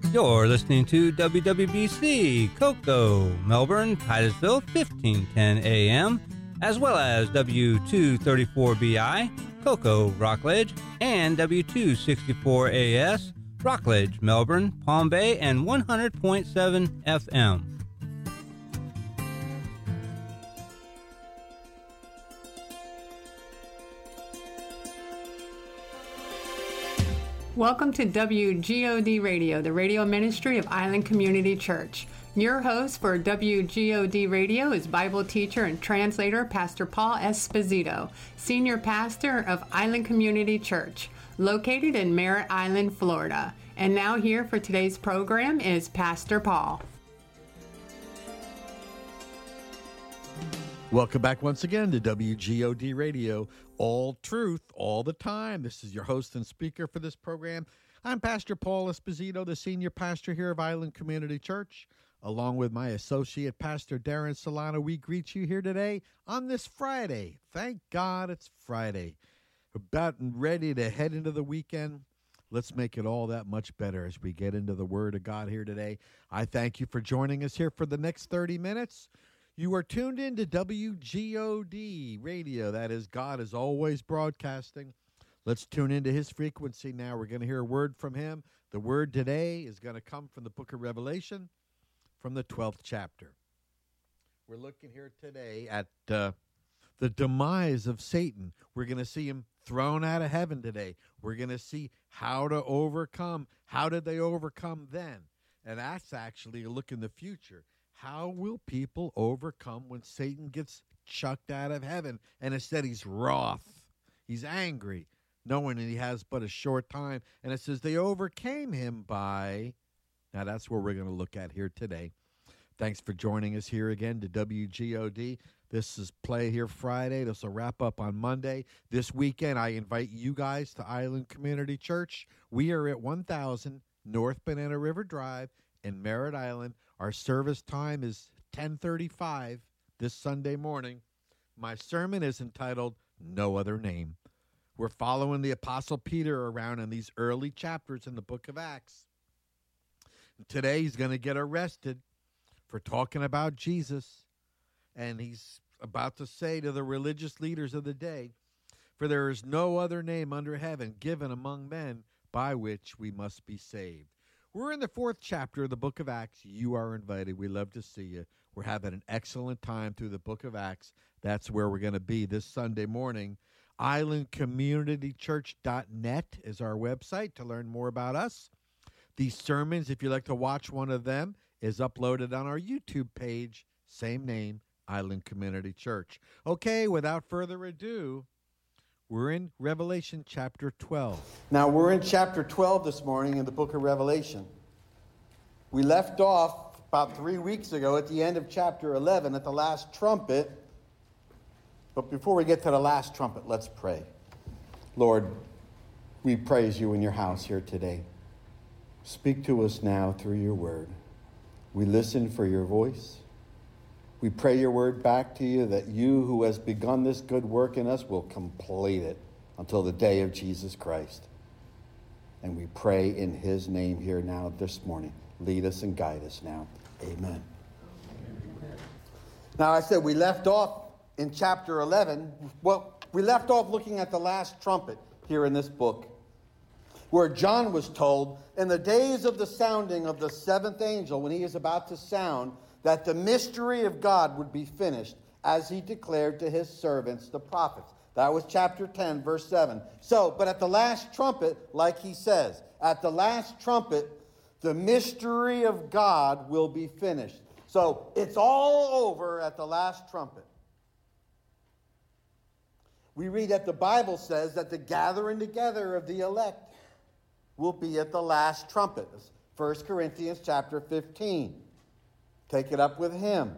You're listening to WWBC, Cocoa, Melbourne, Titusville, 1510 AM, as well as W234BI, Cocoa, Rockledge, and W264AS, Rockledge, Melbourne, Palm Bay, and 100.7 FM. Welcome to WGOD Radio, the radio ministry of Island Community Church. Your host for WGOD Radio is Bible teacher and translator Pastor Paul Esposito, senior pastor of Island Community Church, located in Merritt Island, Florida. And now here for today's program is Pastor Paul. Welcome back once again to WGOD Radio, all truth, all the time. This is your host and speaker for this program. I'm Pastor Paul Esposito, the senior pastor here of Island Community Church. Along with my associate pastor, Darren Solano, we greet you here today on this Friday. Thank God it's Friday. We're about ready to head into the weekend. Let's make it all that much better as we get into the Word of God here today. I thank you for joining us here for the next 30 minutes. You are tuned in to WGOD Radio. That is, God is always broadcasting. Let's tune into his frequency now. We're going to hear a word from him. The word today is going to come from the book of Revelation, from the 12th chapter. We're looking here today at the demise of Satan. We're going to see him thrown out of heaven today. We're going to see how to overcome. How did they overcome then? And that's actually a look in the future. How will people overcome when Satan gets chucked out of heaven? And instead he's wroth. He's angry, knowing that he has but a short time. And it says they overcame him by... Now that's what we're going to look at here today. Thanks for joining us here again to WGOD. This is Play here Friday. This will wrap up on Monday. This weekend, I invite you guys to Island Community Church. We are at 1000 North Banana River Drive in Merritt Island. Our service time is 10:35 this Sunday morning. My sermon is entitled, No Other Name. We're following the Apostle Peter around in these early chapters in the book of Acts. Today he's going to get arrested for talking about Jesus. And he's about to say to the religious leaders of the day, for there is no other name under heaven given among men by which we must be saved. We're in the 4th chapter of the book of Acts. You are invited. We love to see you. We're having an excellent time through the book of Acts. That's where we're going to be this Sunday morning. IslandCommunityChurch.net is our website to learn more about us. These sermons, if you'd like to watch one of them, is uploaded on our YouTube page. Same name, Island Community Church. Okay, without further ado, we're in Revelation chapter 12. Now, we're in chapter 12 this morning in the book of Revelation. We left off about 3 weeks ago at the end of chapter 11 at the last trumpet. But before we get to the last trumpet, let's pray. Lord, we praise you in your house here today. Speak to us now through your word. We listen for your voice. We pray your word back to you, that you who has begun this good work in us will complete it until the day of Jesus Christ. And we pray in his name here now this morning. Lead us and guide us now. Amen. Now, I said we left off in chapter 11. Well, we left off looking at the last trumpet here in this book, where John was told, in the days of the sounding of the 7th angel, when he is about to sound, that the mystery of God would be finished, as he declared to his servants, the prophets. That was chapter 10, verse 7. So, but at the last trumpet, like he says, at the last trumpet, the mystery of God will be finished. So, it's all over at the last trumpet. We read that the Bible says that the gathering together of the elect will be at the last trumpet. 1 Corinthians chapter 15. Take it up with him.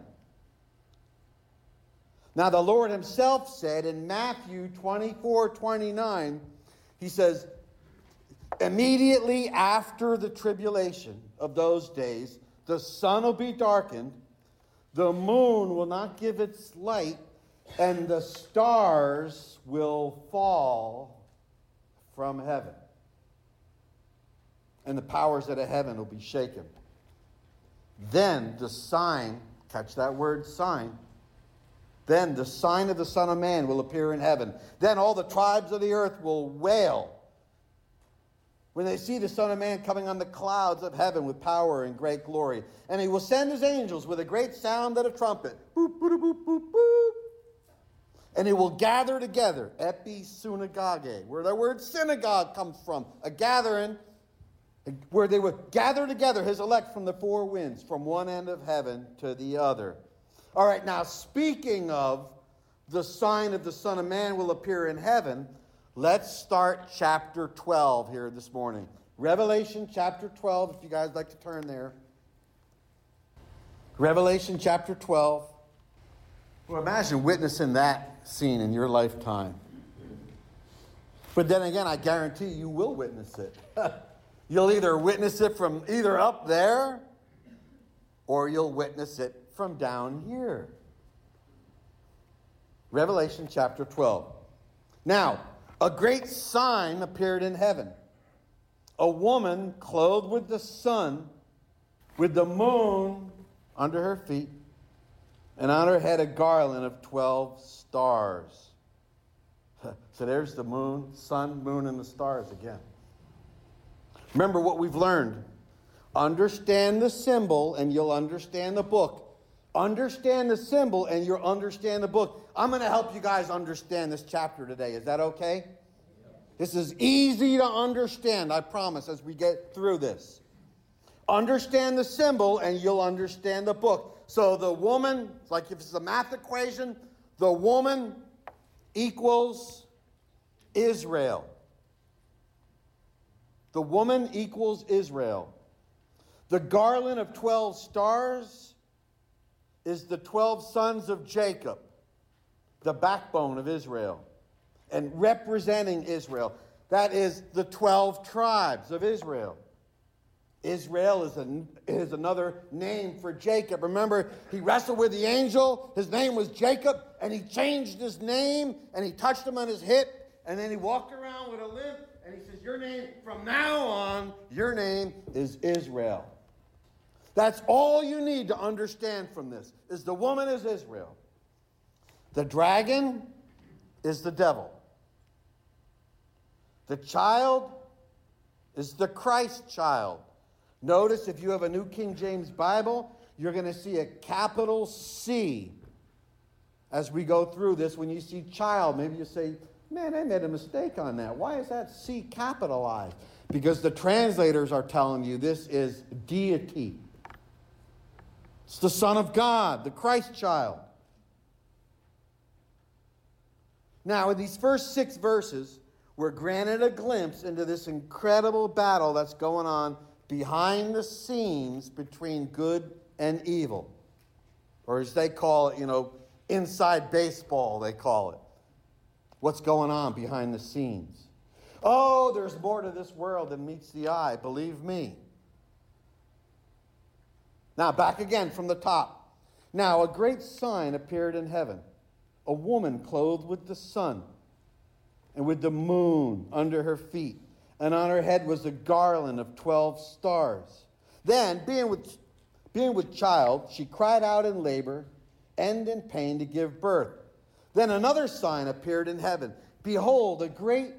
Now the Lord himself said in Matthew 24:29, he says, immediately after the tribulation of those days, the sun will be darkened, the moon will not give its light, and the stars will fall from heaven. and the powers of the heaven will be shaken. Then the sign, catch that word, sign. Then the sign of the Son of Man will appear in heaven. Then all the tribes of the earth will wail when they see the Son of Man coming on the clouds of heaven with power and great glory. And he will send his angels with a great sound of a trumpet. Boop, boop, boop, boop, boop. And he will gather together, episynagoge, where the word synagogue comes from, a gathering, where they would gather together his elect from the four winds, from one end of heaven to the other. All right, now speaking of the sign of the Son of Man will appear in heaven, let's start chapter 12 here this morning. Revelation chapter 12, if you guys like to turn there. Revelation chapter 12. Well, imagine witnessing that scene in your lifetime. But then again, I guarantee you will witness it. You'll either witness it from either up there, or you'll witness it from down here. Revelation chapter 12. Now, a great sign appeared in heaven. A woman clothed with the sun, with the moon under her feet, and on her head a garland of 12 stars. So there's the moon, sun, moon, and the stars again. Remember what we've learned. Understand the symbol and you'll understand the book. Understand the symbol and you'll understand the book. I'm going to help you guys understand this chapter today. Is that okay? This is easy to understand, I promise, as we get through this. Understand the symbol and you'll understand the book. So the woman, like if it's a math equation, the woman equals Israel. The woman equals Israel. The garland of 12 stars is the 12 sons of Jacob, the backbone of Israel, and representing Israel. That is the 12 tribes of Israel. Israel is another name for Jacob. Remember, he wrestled with the angel. His name was Jacob, and he changed his name, and he touched him on his hip, and then he walked around with a limp, and he says, your name, from now on, your name is Israel. That's all you need to understand from this, is the woman is Israel. The dragon is the devil. The child is the Christ child. Notice if you have a New King James Bible, you're going to see a capital C as we go through this. When you see child, maybe you say, man, I made a mistake on that. Why is that C capitalized? Because the translators are telling you this is deity. It's the Son of God, the Christ child. Now, in these first 6 verses, we're granted a glimpse into this incredible battle that's going on behind the scenes between good and evil. Or as they call it, inside baseball, they call it. What's going on behind the scenes? Oh, there's more to this world than meets the eye, believe me. Now, back again from the top. Now, a great sign appeared in heaven. A woman clothed with the sun and with the moon under her feet. And on her head was a garland of 12 stars. Then, being with child, she cried out in labor and in pain to give birth. Then another sign appeared in heaven. Behold, a great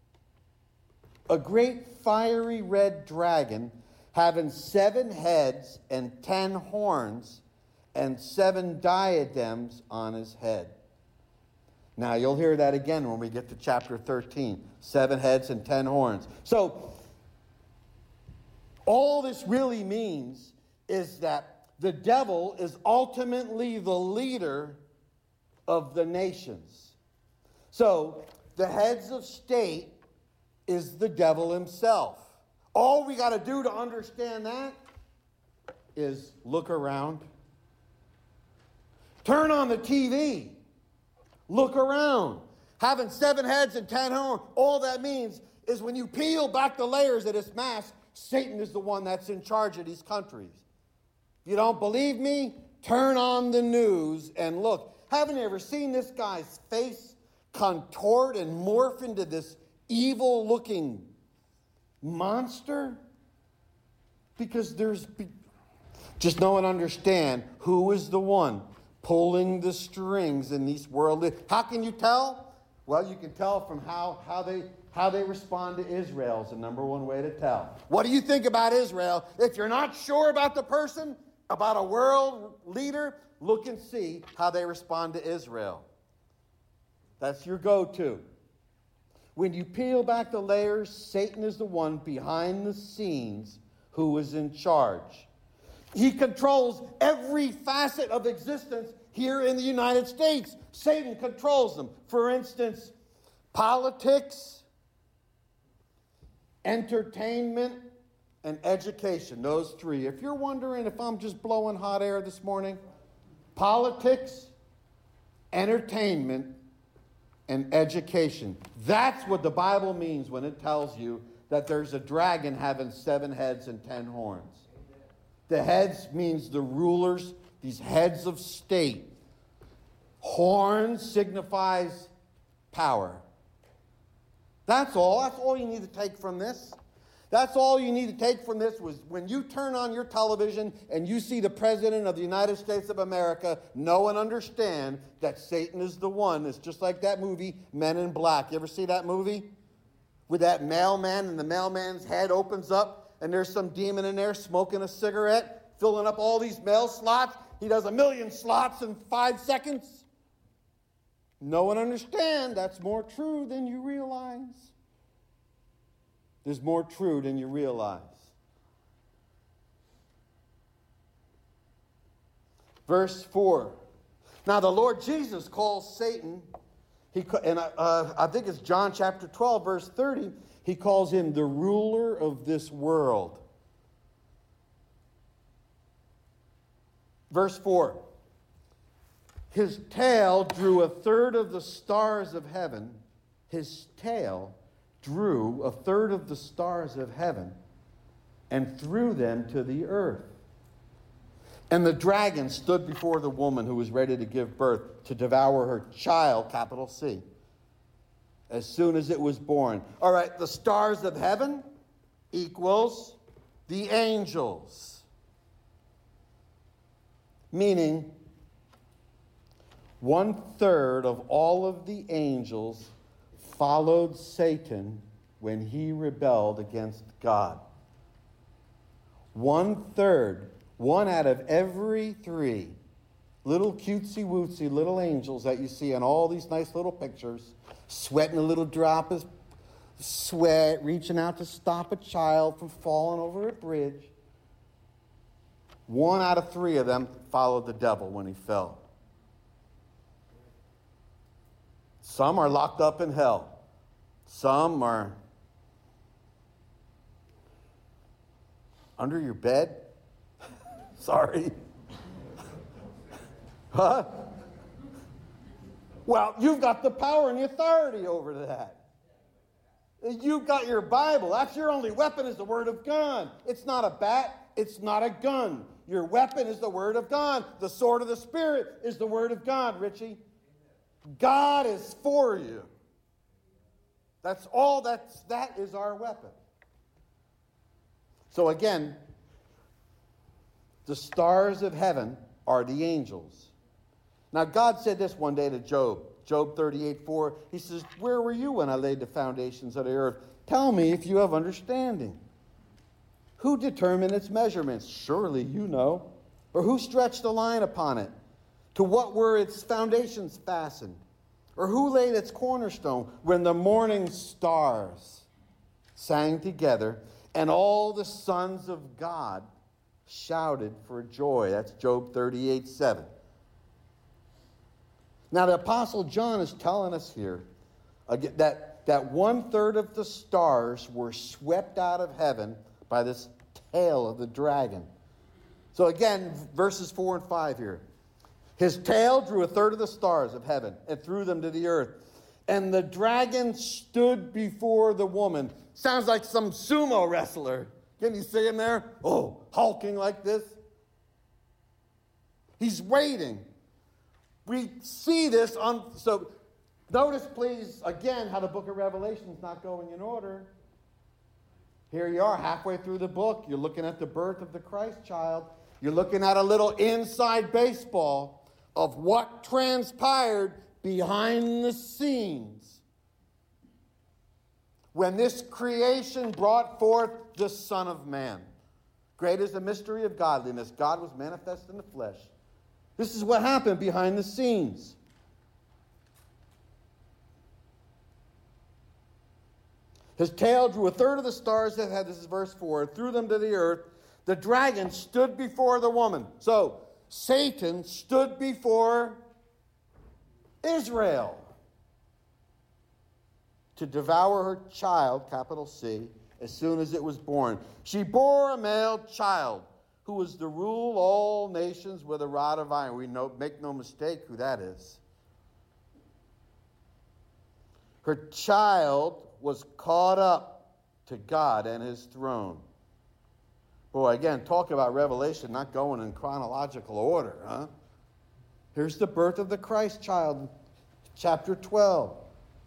fiery red dragon, having 7 heads and 10 horns, and 7 diadems on his head. Now, you'll hear that again when we get to chapter 13. 7 heads and 10 horns. So, all this really means is that the devil is ultimately the leader of the nations. So, the heads of state is the devil himself. All we got to do to understand that is look around. Turn on the TV. Look around. Having 7 heads and 10 horns, all that means is when you peel back the layers of this mask, Satan is the one that's in charge of these countries. If you don't believe me, turn on the news and look. Haven't you ever seen this guy's face contort and morph into this evil-looking monster? Because just know and understand who is the one pulling the strings in these worldly. How can you tell? Well, you can tell from how they respond to Israel is the number one way to tell. What do you think about Israel? If you're not sure about the person, about a world leader, look and see how they respond to Israel. That's your go-to. When you peel back the layers, Satan is the one behind the scenes who is in charge. He controls every facet of existence here in the United States. Satan controls them. For instance, politics, entertainment, and education. Those three. If you're wondering if I'm just blowing hot air this morning, politics, entertainment, and education. That's what the Bible means when it tells you that there's a dragon having 7 heads and 10 horns. The heads means the rulers, these heads of state. Horns signifies power. That's all. That's all you need to take from this. That's all you need to take from this was when you turn on your television and you see the President of the United States of America, know and understand that Satan is the one. It's just like that movie, Men in Black. You ever see that movie? With that mailman and the mailman's head opens up and there's some demon in there smoking a cigarette, filling up all these mail slots. He does 1,000,000 slots in 5 seconds. Know and understand that's more true than you realize. There's more true than you realize. Verse 4. Now the Lord Jesus calls Satan, I think it's John chapter 12, verse 30, he calls him the ruler of this world. Verse 4. His tail drew 1/3 of the stars of heaven. His tail drew 1/3 of the stars of heaven and threw them to the earth. And the dragon stood before the woman who was ready to give birth to devour her child, capital C, as soon as it was born. All right, the stars of heaven equals the angels. Meaning, 1/3 of all of the angels followed Satan when he rebelled against God. 1/3, 1 out of every 3 little cutesy-wootsy little angels that you see in all these nice little pictures, sweating a little drop of sweat, reaching out to stop a child from falling over a bridge. 1 out of 3 of them followed the devil when he fell. Some are locked up in hell. Some are under your bed. Sorry. Huh? Well, you've got the power and the authority over that. You've got your Bible. That's your only weapon is the Word of God. It's not a bat. It's not a gun. Your weapon is the Word of God. The sword of the Spirit is the Word of God, Richie. God is for you. That's all. That is our weapon. So again, the stars of heaven are the angels. Now God said this one day to Job. Job 38:4. He says, "Where were you when I laid the foundations of the earth? Tell me if you have understanding. Who determined its measurements? Surely you know. Or who stretched the line upon it? To what were its foundations fastened? Or who laid its cornerstone when the morning stars sang together and all the sons of God shouted for joy?" That's Job 38:7. Now the Apostle John is telling us here that 1/3 of the stars were swept out of heaven by this tail of the dragon. So again, verses 4 and 5 here. His tail drew 1/3 of the stars of heaven and threw them to the earth. And the dragon stood before the woman. Sounds like some sumo wrestler. Can you see him there? Oh, hulking like this. He's waiting. We see this on... So notice, please, again, how the book of Revelation is not going in order. Here you are, halfway through the book. You're looking at the birth of the Christ child. You're looking at a little inside baseball of what transpired behind the scenes when this creation brought forth the Son of Man. Great is the mystery of godliness. God was manifest in the flesh. This is what happened behind the scenes. His tail drew a third of the stars that had, this is verse 4, threw them to the earth. The dragon stood before the woman. So, Satan stood before Israel to devour her child, capital C, as soon as it was born. She bore a male child who was to rule all nations with a rod of iron. We make no mistake who that is. Her child was caught up to God and his throne. Boy, again, talk about Revelation not going in chronological order, huh? Here's the birth of the Christ child, chapter 12.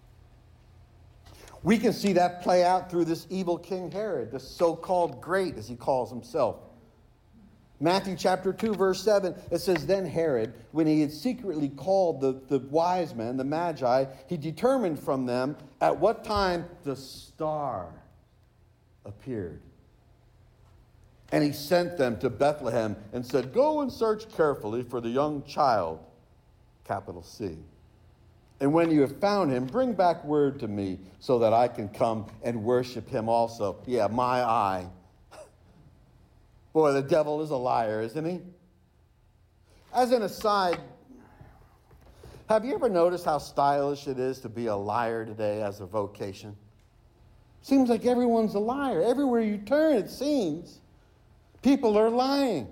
We can see that play out through this evil King Herod, the so-called great, as he calls himself. Matthew chapter 2, verse 7, it says, Then Herod, when he had secretly called the wise men, the Magi, he determined from them at what time the star appeared. And he sent them to Bethlehem and said, Go and search carefully for the young child, capital C. And when you have found him, bring back word to me so that I can come and worship him also. Yeah, my eye. Boy, the devil is a liar, isn't he? As an aside, have you ever noticed how stylish it is to be a liar today as a vocation? Seems like everyone's a liar. Everywhere you turn, it seems, people are lying.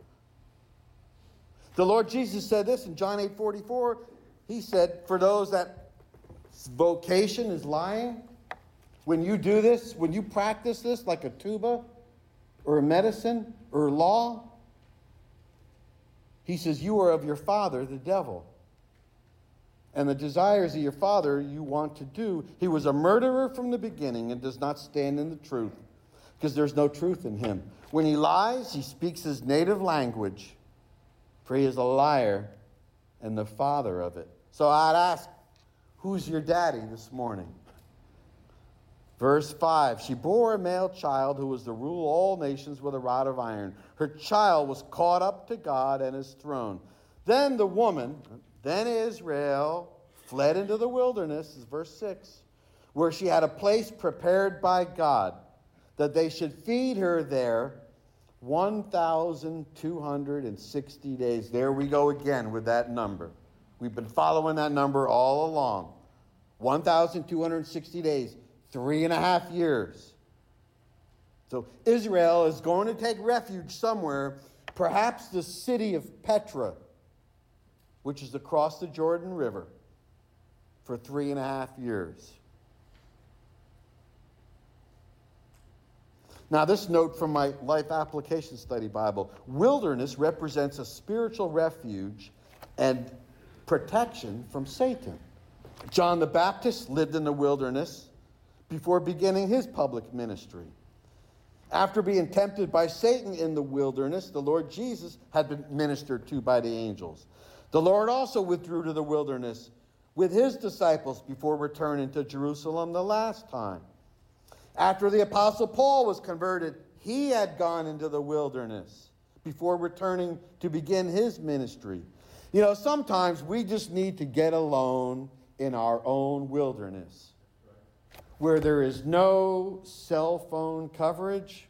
The Lord Jesus said this in John 8:44. He said, for those that vocation is lying, when you do this, when you practice this like a tuba, or a medicine, or law, he says, you are of your father, the devil. And the desires of your father you want to do. He was a murderer from the beginning and does not stand in the truth, because there's no truth in him. When he lies, he speaks his native language, for he is a liar and the father of it. So I'd ask, who's your daddy this morning? Verse 5, she bore a male child who was to rule all nations with a rod of iron. Her child was caught up to God and his throne. Then the woman, then Israel, fled into the wilderness, this is verse 6, where she had a place prepared by God, that they should feed her there 1,260 days. There we go again with that number. We've been following that number all along. 1,260 days. 3.5 years. So Israel is going to take refuge somewhere, perhaps the city of Petra, which is across the Jordan River, for 3.5 years. Now, this note from my Life Application Study Bible. Wilderness represents a spiritual refuge and protection from Satan. John the Baptist lived in the wilderness before beginning his public ministry. After being tempted by Satan in the wilderness, the Lord Jesus had been ministered to by the angels. The Lord also withdrew to the wilderness with his disciples before returning to Jerusalem the last time. After the Apostle Paul was converted, he had gone into the wilderness before returning to begin his ministry. You know, sometimes we just need to get alone in our own wilderness, where there is no cell phone coverage,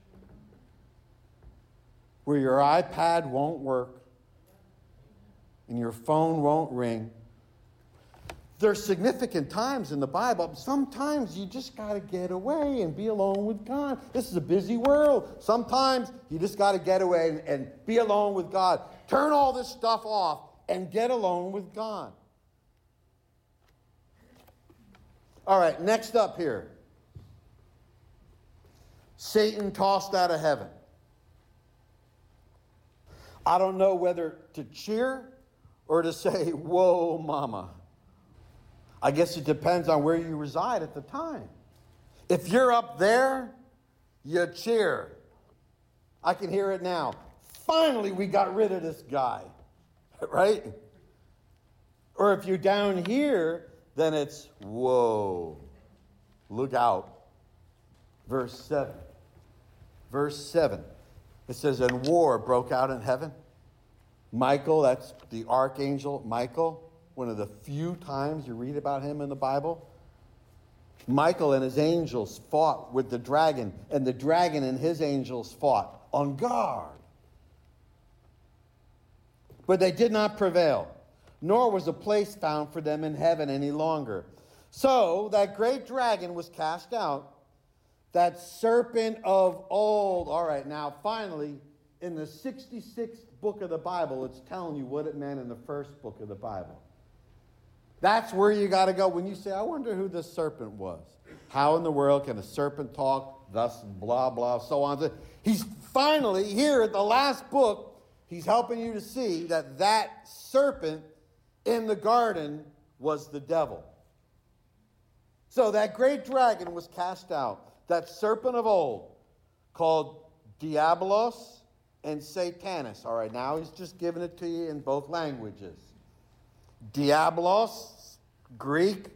where your iPad won't work and your phone won't ring. There's significant times in the Bible. Sometimes you just got to get away and be alone with God. This is a busy world. Sometimes you just got to get away and be alone with God. Turn all this stuff off and get alone with God. All right, next up here. Satan tossed out of heaven. I don't know whether to cheer or to say, whoa, mama. I guess it depends on where you reside at the time. If you're up there you cheer. I can hear it now. Finally, we got rid of this guy, right? Or if you're down here, then it's, whoa, look out. Verse 7. Verse 7. It says, and war broke out in heaven. Michael, that's the archangel Michael, one of the few times you read about him in the Bible. Michael and his angels fought with the dragon, and the dragon and his angels fought on guard. But they did not prevail, nor was a place found for them in heaven any longer. So that great dragon was cast out, that serpent of old. All right, now finally, in the 66th book of the Bible, it's telling you what it meant in the first book of the Bible. That's where you got to go when you say, I wonder who this serpent was. How in the world can a serpent talk, thus blah, blah, so on. He's finally here at the last book, he's helping you to see that that serpent in the garden was the devil. So that great dragon was cast out, that serpent of old, called Diabolos and Satanas. All right, now he's just giving it to you in both languages. Diabolos, Greek,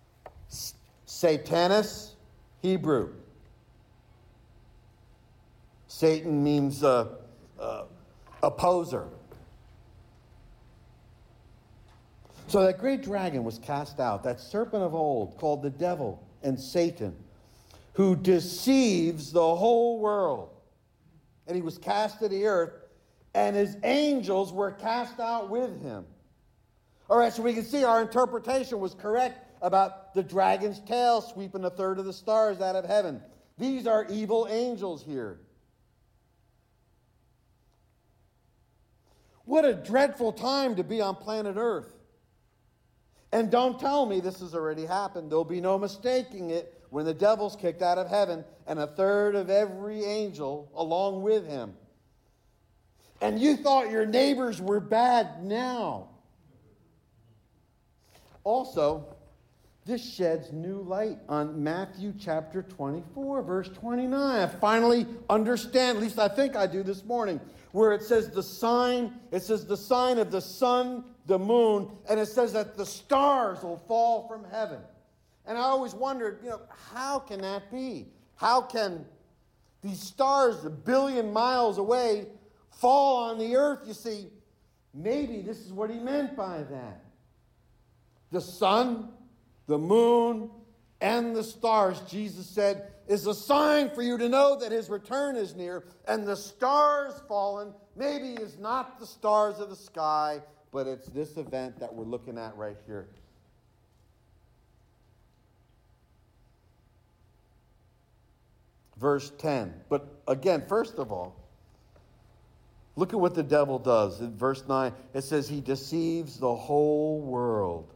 Satanas, Hebrew. Satan means opposer. So that great dragon was cast out, that serpent of old called the devil and Satan, who deceives the whole world. And he was cast to the earth, and his angels were cast out with him. All right, so we can see our interpretation was correct about the dragon's tail sweeping a third of the stars out of heaven. These are evil angels here. What a dreadful time to be on planet Earth. And don't tell me this has already happened. There'll be no mistaking it when the devil's kicked out of heaven and a third of every angel along with him. And you thought your neighbors were bad now. Also, this sheds new light on Matthew chapter 24, verse 29. I finally understand, at least I think I do this morning, where it says the sign of the sun, the moon, and it says that the stars will fall from heaven. And I always wondered, how can that be? How can these stars a billion miles away fall on the earth? You see, maybe this is what he meant by that. The sun, the moon, and the stars, Jesus said, is a sign for you to know that his return is near. And the stars fallen maybe is not the stars of the sky, but it's this event that we're looking at right here. Verse 10. But again, first of all, look at what the devil does. In verse 9, it says he deceives the whole world.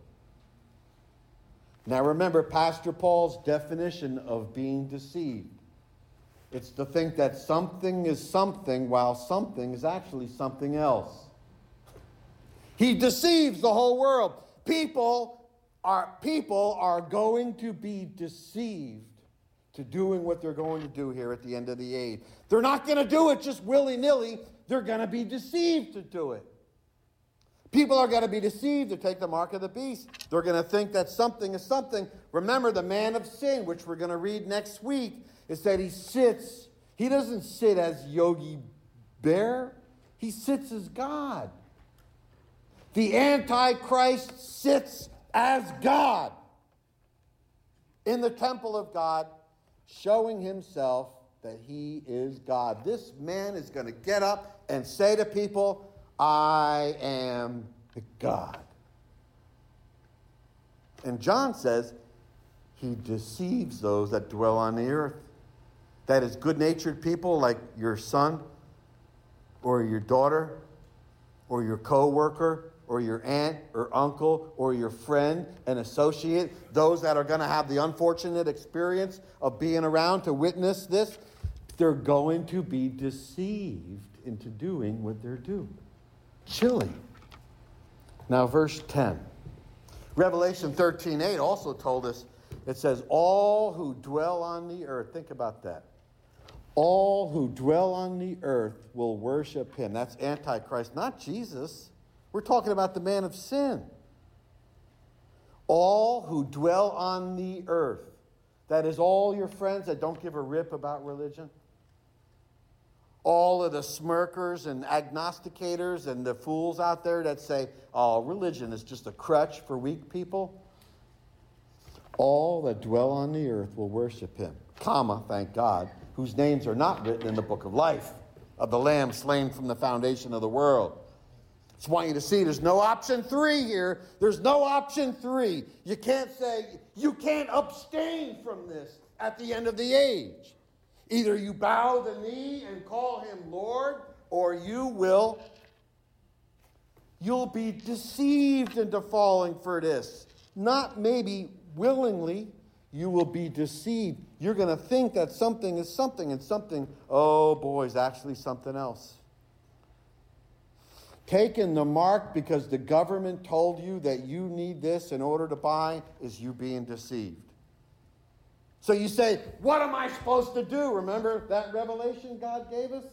Now remember Pastor Paul's definition of being deceived. It's to think that something is something while something is actually something else. He deceives the whole world. People are going to be deceived to doing what they're going to do here at the end of the age. They're not going to do it just willy-nilly. They're going to be deceived to do it. People are going to be deceived to take the mark of the beast. They're going to think that something is something. Remember the man of sin, which we're going to read next week, is that he doesn't sit as Yogi Bear. He sits as God. The Antichrist sits as God in the temple of God, showing himself that he is God. This man is going to get up and say to people, I am God. And John says he deceives those that dwell on the earth. That is good-natured people like your son or your daughter or your co-worker or your aunt or uncle or your friend and associate, those that are going to have the unfortunate experience of being around to witness this, they're going to be deceived into doing what they're doing. Chilling. Now, verse 10. Revelation 13:8 also told us, it says, all who dwell on the earth, think about that. All who dwell on the earth will worship him. That's Antichrist, not Jesus. We're talking about the man of sin. All who dwell on the earth. That is all your friends that don't give a rip about religion. All of the smirkers and agnosticators and the fools out there that say, oh, religion is just a crutch for weak people. All that dwell on the earth will worship him, comma, thank God, whose names are not written in the book of life of the Lamb slain from the foundation of the world. I just want you to see there's no option 3 here. There's no option 3. You can't say, you can't abstain from this at the end of the age. Either you bow the knee and call him Lord, or you'll be deceived into falling for this. Not maybe willingly, you will be deceived. You're going to think that something is something, and something, oh boy, is actually something else. Taking the mark because the government told you that you need this in order to buy is you being deceived. So you say, what am I supposed to do? Remember that revelation God gave us?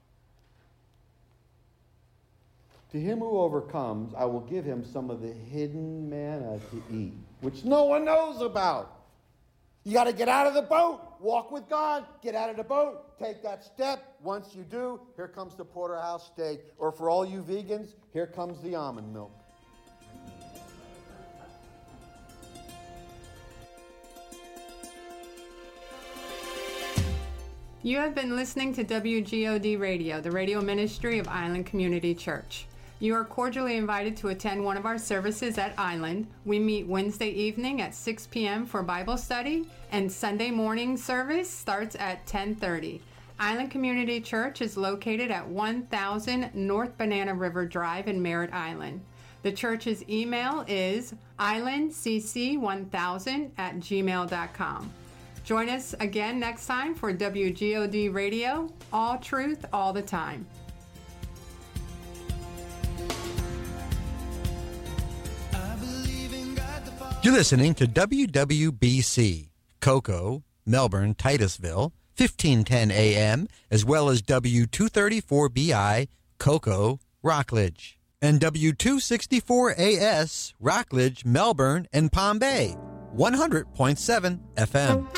To him who overcomes, I will give him some of the hidden manna to eat, which no one knows about. You got to get out of the boat, walk with God, get out of the boat, take that step. Once you do, here comes the porterhouse steak. Or for all you vegans, here comes the almond milk. You have been listening to WGOD Radio, the radio ministry of Island Community Church. You are cordially invited to attend one of our services at Island. We meet Wednesday evening at 6 p.m. for Bible study, and Sunday morning service starts at 10:30. Island Community Church is located at 1000 North Banana River Drive in Merritt Island. The church's email is islandcc1000@gmail.com. Join us again next time for WGOD Radio, all truth, all the time. You're listening to WWBC, Cocoa, Melbourne, Titusville, 1510 AM, as well as W234BI, Cocoa, Rockledge, and W264AS, Rockledge, Melbourne, and Palm Bay, 100.7 FM.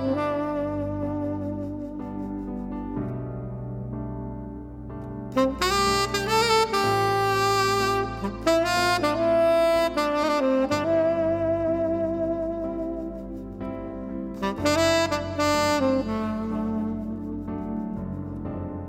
Thank you.